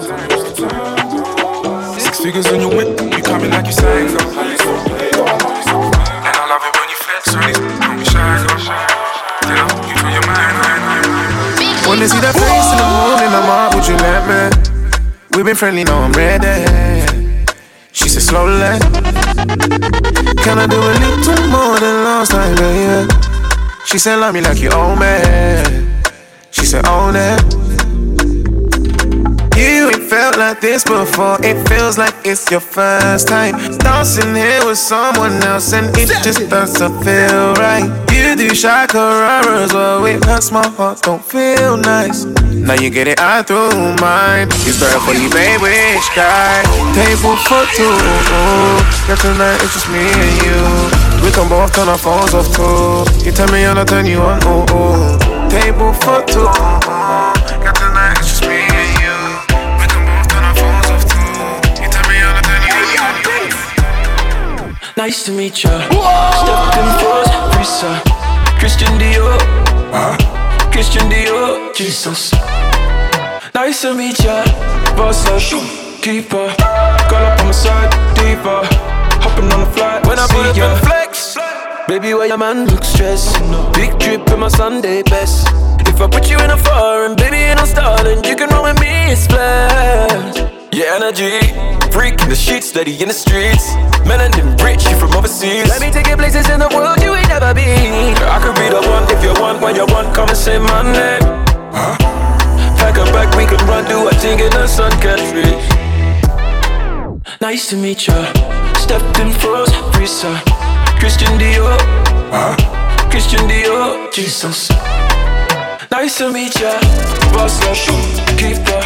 Six figures on your whip, you coming like you sang, girl. And I love it when you flex, so these don't be shy, girl. Then I hope you feel your mind, mind, mind, mind. Wanna see that face in the morning, I'm up, would you let me? We been friendly, now I'm ready. She said slowly. Can I do a little more than last time, baby? She said love me like you own me. She said own it. You ain't felt like this before. It feels like it's your first time dancing here with someone else, and it just doesn't feel right. You do shakara as well. It hurts my heart, don't feel nice. Now you get it out through mine. It's better for you, baby. Sky table for two. Yeah, tonight it's just me and you. We can both turn our phones off too. You tell me I'll turn you on. Oh oh. Table for two. Yeah, tonight it's just me and you. We can both turn our phones off too. You tell me I'll turn you on. Nice to meet ya. Step in first, Risa. Christian Dior. Uh, Christian Dior. Jesus. Nice to meet ya. Boss up, keeper. Girl up on my side, deeper. Hopping on the flight, when I pull up in the flex. Baby, why your man look stressed? Big trip in my Sunday best. If I put you in a foreign, baby, ain't no stalling. You can roll with me, it's flash. Your energy, freak in the sheets, steady in the streets. Melanin rich, you from overseas. Let me take you places in the world you ain't never been. I could be the one if you want, when you want, come and say my name. Huh? Pack a bag, we can run, do a thing in the sun can't reach. Nice to meet ya. Stepped in first, Risa. Christian Dior. Huh? Christian Dior. Jesus. Nice to meet ya. Boss up, keeper.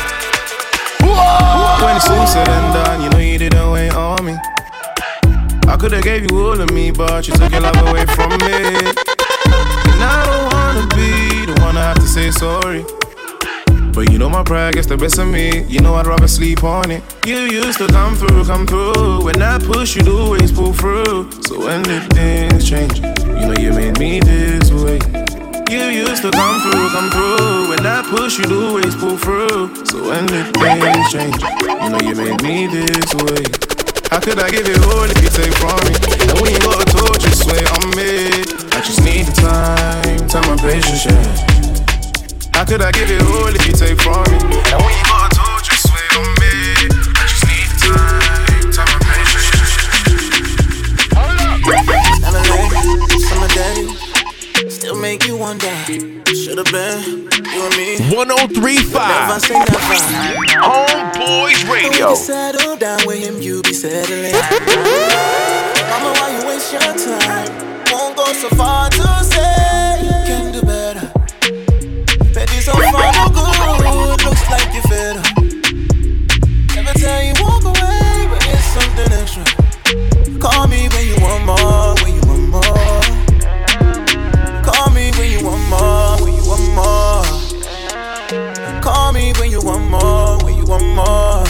When it's all said and done, you know you didn't wait on me. I could've gave you all of me, but you took your love away from me. And I don't wanna be the one I have to say sorry. But you know my pride gets the best of me. You know I'd rather sleep on it. You used to come through, come through. When I push, you'd always pull through. So when did things change? You know you made me this way. You used to come through, come through. When I push, you'd always pull through. So when did things change? You know you made me this way. How could I give it all if you take from me? And when you got a torch, you sway on me. I just need the time, time and patience, yeah. How could I give it all if you take from me? And when you got a torch, you sway on me. I just need the time, time and patience. Hold up. I'm a lady, summer day. Still make you wonder. Should've been you and me. one oh three point five Never say never. Homeboys Radio. When you settle down with him, you be settling. Mama, why you waste your time? Won't go so far to say you can do better. Baby, so far no good. Looks like you're fed up. Never tell you walk away, but it's something extra. Call me when you want more, when you want more. Call me when you want more, when you want more. Call me when you want more, when you want more.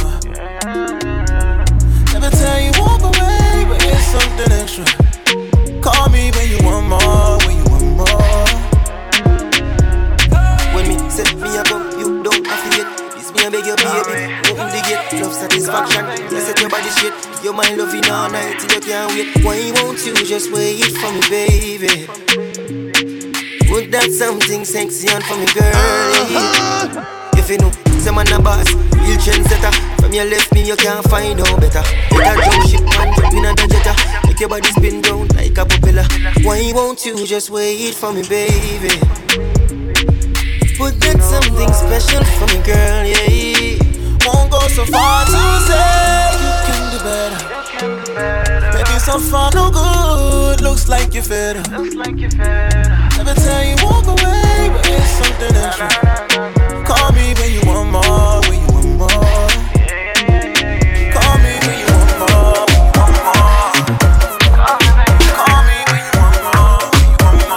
Never tell you walk away, but it's something extra. Call me when you want more, when you want more. When me set me up, you don't have to get. This me I beg your baby, open the gate. Love satisfaction, you set your body shit. Your mind loving all night till you can't wait. Why won't you just wait for me, baby? Put that something sexy on for me, girl. If you know, say man a boss, real trendsetter. From your left me, you can't find no better. Better jump ship man, jump in a jetta. Make your body spin round like a propeller. Why won't you just wait for me, baby? Put that something special for me, girl, yeah. Won't go so far to say you can do better. Baby, so far no good. Looks like you're fed up. Never tell you walk away, but it's something extra. Call me when you want more, when you want more. Call me when you want more, when you want more. Call me when you want more, when you want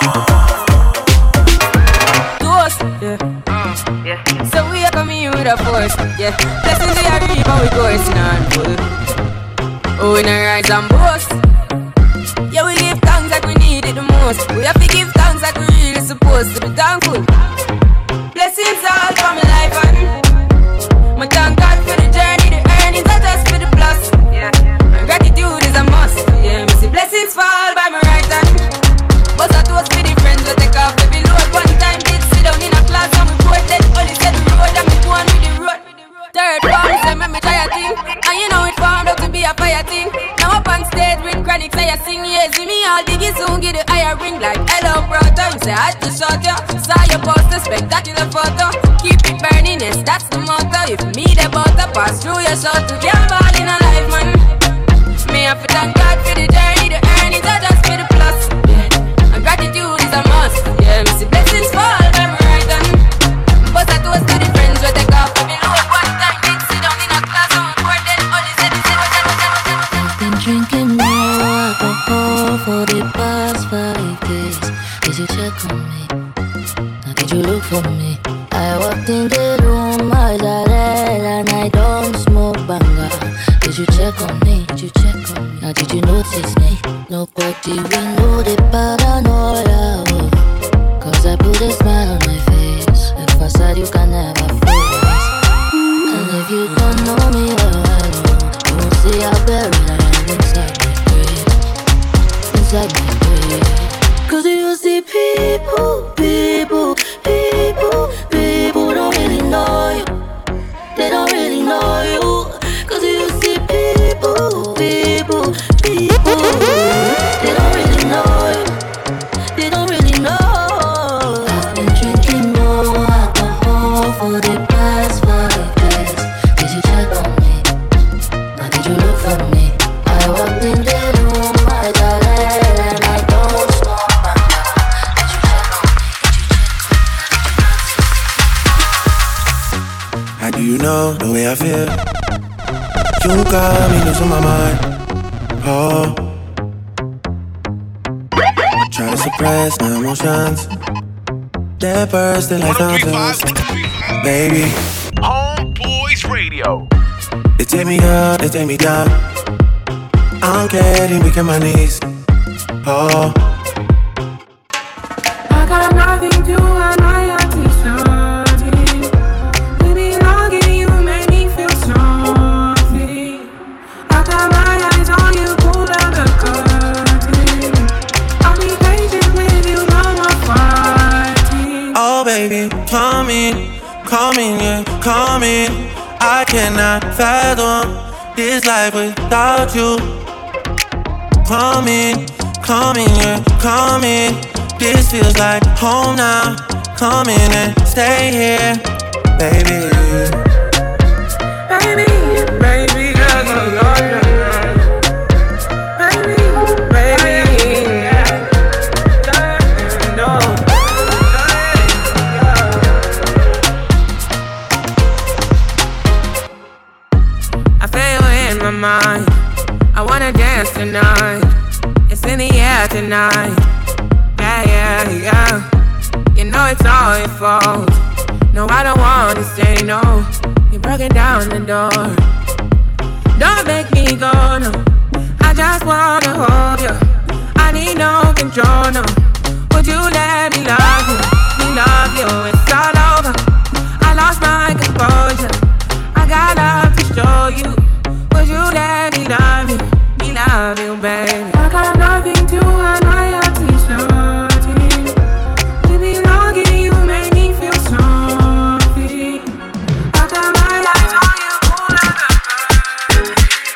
more. Ghost, yeah. yeah. So we are coming with a force, yeah. Blessings we are reap and we coursing on full. Oh, we not rise and boast. Yeah, we give thanks like we need it the most. We have to give thanks like we really supposed to be thankful. Blessings all for my life and my thank God for the journey, the earnings are just for the plus. Yeah, and gratitude is a must. Yeah, me see blessings fall by my right hand. But I toast for the friends we take off every load. One time did sit down in a class and we quote that only said the road and me go on with the road. Third form say make me try a thing, and you know it formed out to be a fire thing. Now up on stage with chronic say I sing, yeah, see me all diggy soon get the higher ring like hello brother. You say I had to shot ya, saw your poster, spectacular photo. Keep it burning, yes that's the motto. If me the butter pass through your shot to jam all in a life man. Me have to thank God for the journey, the earnings are just for the plus. Yeah, and gratitude is a must. Yeah, me see blessings fall by my right hand. But I toast to the friends we take off every load. One time did sit down in a class and we poured then only said the same. Been drinking more alcohol for the past five days. Did you check on me? Now did you look for me? I walked in the room, eyes are red, and I don't smoke banga. Did you check on me? Did you check on me? Now did you notice me? Nobody will know the paranoia. Oh. Cause I put a smile on my face. A facade you can never face. And if you don't know me well, you won't see how buried I am inside my grave. Inside my grave. Cause you see people, people, people, people don't really know you. They don't really know you. Cause you see people, people, people, they don't really know you. They don't really know. I've been drinking more alcohol for the past five days. Did you check on me? Now did you look for me? I walked in the room, I got it, and I don't smoke banga. Did you check on me? Did you check on me? How do you know the way I feel? You got me losing my mind. Oh. try to suppress my emotions. They're bursting like fountains. Baby. Homeboys Radio. They take me up, they take me down. I'm getting weak on my knees. Oh. I got nothing to and I have to something. Baby, longing you make me feel something. I got my eyes on you, pull down the curtain. I'll be patient with you, no more fighting. Oh baby, come in, come in, yeah, come in. I cannot fathom this life without you. Come in, come in, yeah, come in. This feels like home now. Come in and stay here, baby. Baby, baby, girl, I love you. Baby, baby, no. I feel in my mind. I wanna dance tonight. It's in the air tonight. Yeah, yeah, yeah. You know it's all your fault. No, I don't wanna say no. You're breaking down the door. Don't make me go, no. I just wanna hold you. I need no control, no. Would you let me love you? Me love you, it's all over. I lost my composure. I got love to show you. Would you let me love you? Me love you, baby. I got nothing to and I have to something. Baby, longing you make me feel something. I got my eyes on you, pull out the curtain.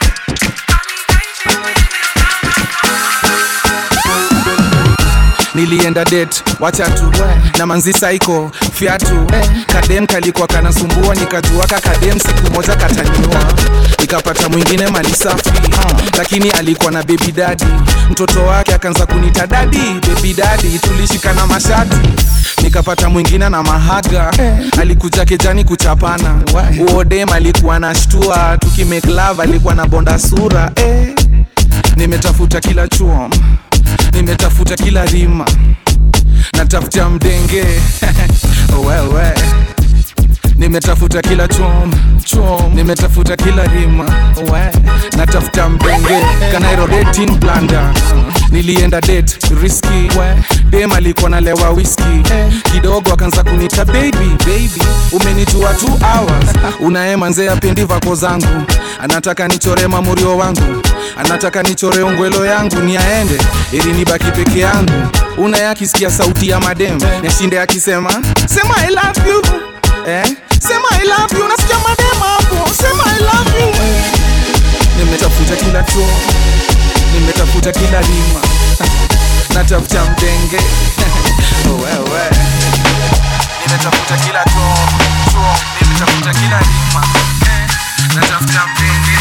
Nilienda date, wacha tu na manzi psycho, fiatu kadem kalikuwa kanasumbua, nikajua kakadem siku moja kataniua. Nikapata mwingine mali safi, lakini alikuwa na baby daddy. Mtoto wake akaanza kunita daddy, baby daddy, tulishikana mashati. Nikapata mwingine na mahaga, alikuja kejani kuchapana. Uodem alikuwa na shtua, tukimake love alikuwa na bonda sura. eh. Nimetafuta kila chuom, nimetafuta kila rima, natafuta mdenge wewe. Nimetafuta kila chom, chom, nimetafuta kila rima, we, natafuta mdenge, Kanairo dating blanda. Nilienda date, risky, we, dem alikuwa nalewa whisky, kidogo akaanza kunita baby, baby, umenijua two hours, unaema nzee apendi vako zangu, anataka nichore mamurio wangu, anataka nichore ongwelo yangu, ni aende, ili nibaki peke yangu. Unayakisikia sauti ya madem, nashinde akisema, sema I love you, eh? Sema I love you, nasikia madem hapo, sema I love you. Nimetafuta kila chuo, nimetafuta kila rima, natafuta mdenge wewe. Nimetafuta kila chuo, chuo, nimetafuta kila rima, natafuta mdenge.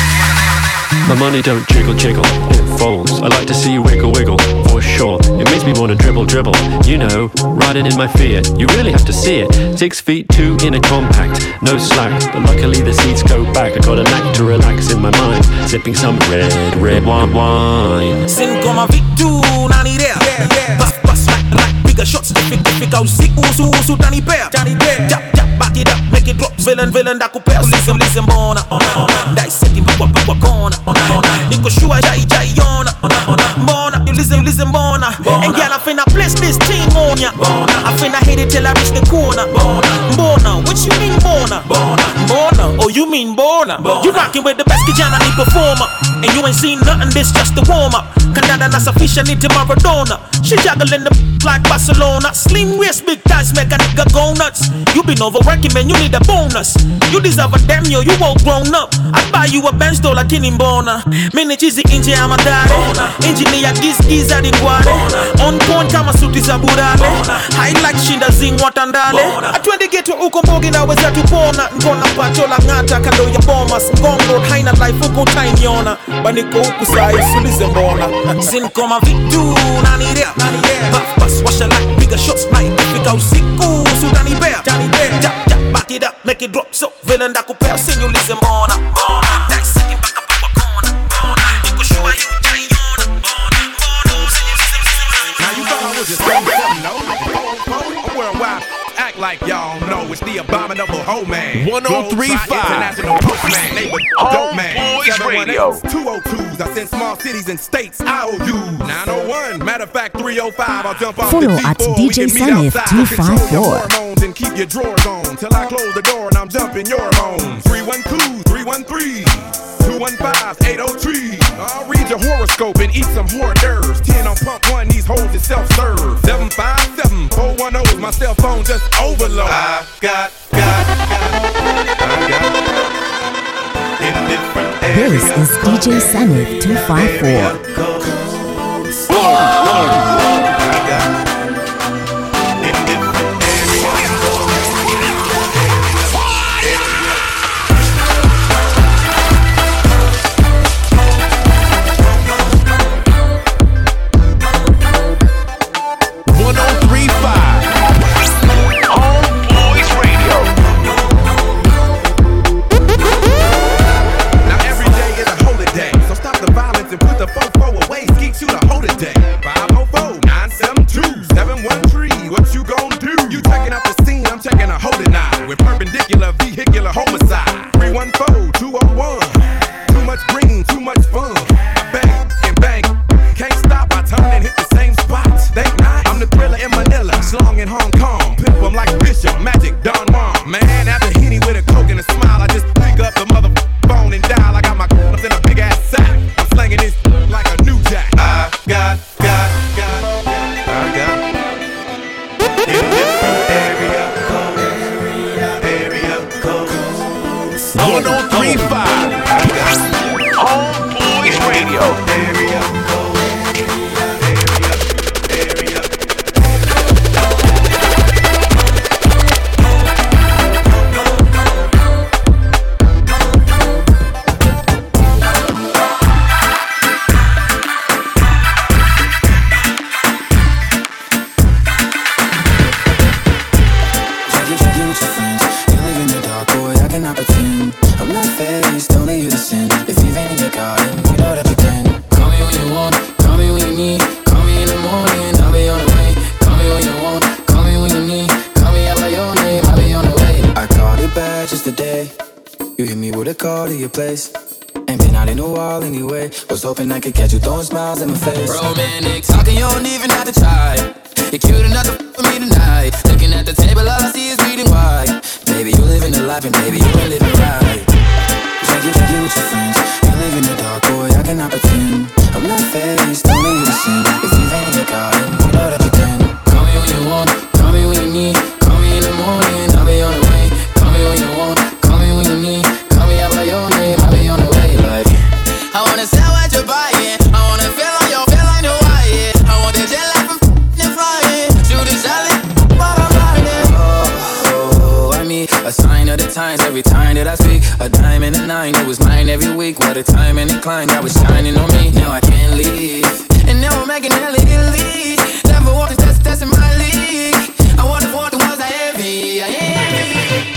My money don't jiggle jiggle, it falls. I like to see you wiggle wiggle, for sure. It makes me wanna dribble dribble, you know, riding in my Fiat. You really have to see it. Six feet two in a compact, no slack, but luckily the seats go back. I got a knack to relax in my mind, sipping some red, red wine wine. Sin como Vitu, nani idea. Bust, bust like, like bigger shots. Fick, fick out, see, usu, usu, Danny Bear. Danny Bear. Jap, jap, back it up, make it drop. Villain, villain, da coupe. Listen, listen, bona. Dice setting, bakwa, bakwa, corner. Niko shua, jai, jai, yona. Bona, you listen, listen, bona. And girl, I finna place this team on ya. I finna hit it till I reach the corner. Bona, what you mean, bona? Bona, oh, you mean bona? You rockin' with the best Kijana ni performer. And you ain't seen nothing, this just the warm up. Canada na sufficient, need to Maradona. She juggling the like Barcelona. Slim waist, big thighs, make a nigga go nuts. You been overworking, man, you need a bonus. You deserve a damn yo, you all grown up. I'd buy you a Benz though like Inimbona. Mini cheesy inje amadare. Engineer gis gis adingware. On point kama suti za burale. High like shinda zing watandale. Atwende geto uko mbogi na weza tupona. Nkona pachola ngata kando ya bomas. Ngongo haina life uko tiny ona. Baniko uku sai sulize mbona. Sin koma vitu nani rea. Buff bus wash a like bigger shots like if out siku so Danny Bear. Danny Bear. Jap jap back it up make it drop so villain da coupe sing you listen mbona. That's sitting back up up a corner. Niko shua you jai ona. Now you Mo, it's the abominable Ho Man. one oh three point five International Postman, neighbor, dope man. Homeboys Radio. two oh twos, I send small cities and states, I O Us. nine oh one, matter of fact, three oh five, I'll jump off Follow the G four. at D J Sanif two five four. And keep your drawers on till I close the door and I'm jumping your home. three one two, three one three, two one five, eight oh three. I'll read your horoscope and eat some hors d'oeuvres. ten on pump one, these hoes is self-serve. seven five seven, four one oh, my cell phone just overload. I got, got, got, I got in different areas. This is D J Sanif two five four. Place. Ain't been out in a while anyway. Was hoping I could catch you throwing smiles in my face. Romantic talking, you don't even have to try. You're cute enough to f*** with me tonight. Looking at the table, all I see is reading wide. Baby, you living the life and baby, you ain't living right. Take it, take it with your friends. You live in the dark, boy, I cannot pretend. I'm not faced, don't need you to sin. If you ain't in the garden, you know that you can. Call me when you want, call me when you need. Call me in the morning, I'll be on the way. Call me when you want, call me when you need. Your name, I'll be on the way, like I wanna sell what you're buying. I wanna feel on your feel like Hawaii. I want the jet lag from f***ing flying. Shoot a shot, but I'm riding. Oh, oh, I mean, a sign of the times every time that I speak. A dime and a nine, it was mine every week. What a time and a climb that was shining on me. Now I can't leave, and now I'm making hella Italy. Never walked the test, that's in my league. I wanna afford the ones I envy. I envy.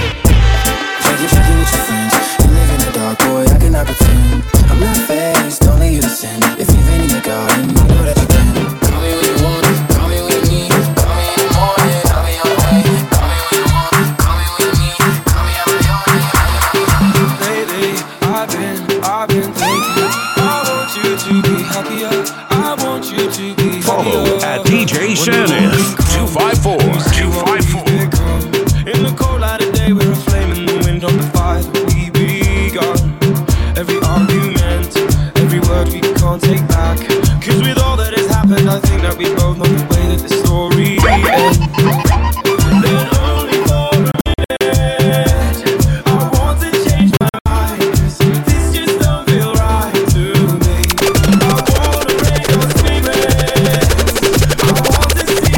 Check it, check it with your friends. Boy, I cannot pretend. I'm not faced, don't need you to sin. If you've been in the garden, you know that you can. Call me when you want, call me when you need. Call me in the morning, I'll be on the way. Call me when you want, call me when you need. Call me, I'll be on the way. Lately, I've been, I've been thinking. I want you to be happier. I want you to be happier. Follow at D J Sanif two five four. two five four. In the cold light of day, we're a flame in the wind on the fire. Every argument, every word we can't take back. Cause with all that has happened, I think that we both know the way that the story ends. Then only for a minute, I want to change my mind. This just don't feel right to me. I wanna break your spirit. I want to see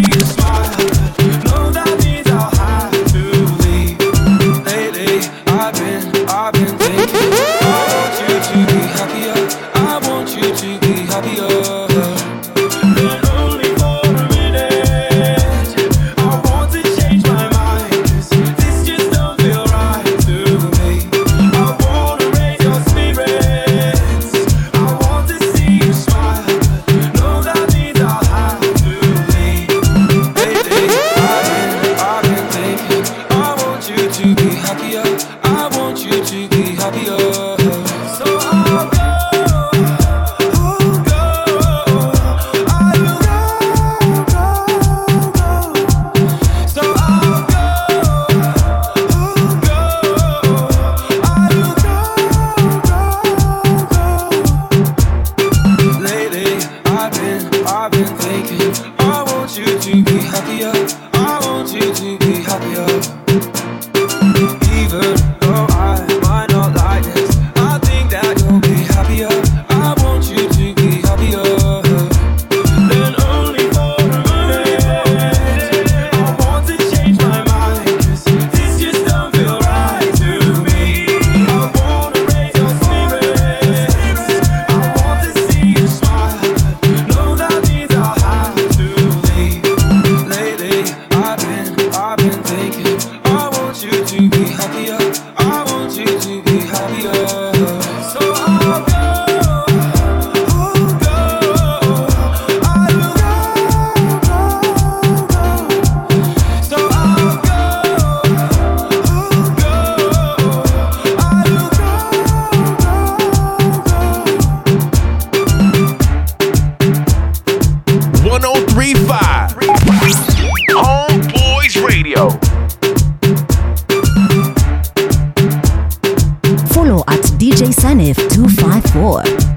Even though I might not like this, I think that you'll be happier. I want you to be happier. Then only for a minute, I want to change my mind, 'cause this just don't feel right to me. I wanna raise your spirits, I want to see you smile. No, that means I'll have to leave. Lately, I've been, I've been thinking, I want you to be happier. I want you to be happier. So I'll go, I'll go, I'll go, go, go. So I'll go, I'll go, I'll go, one oh three point five Homeboys Radio. Follow at D J Sanif two five four.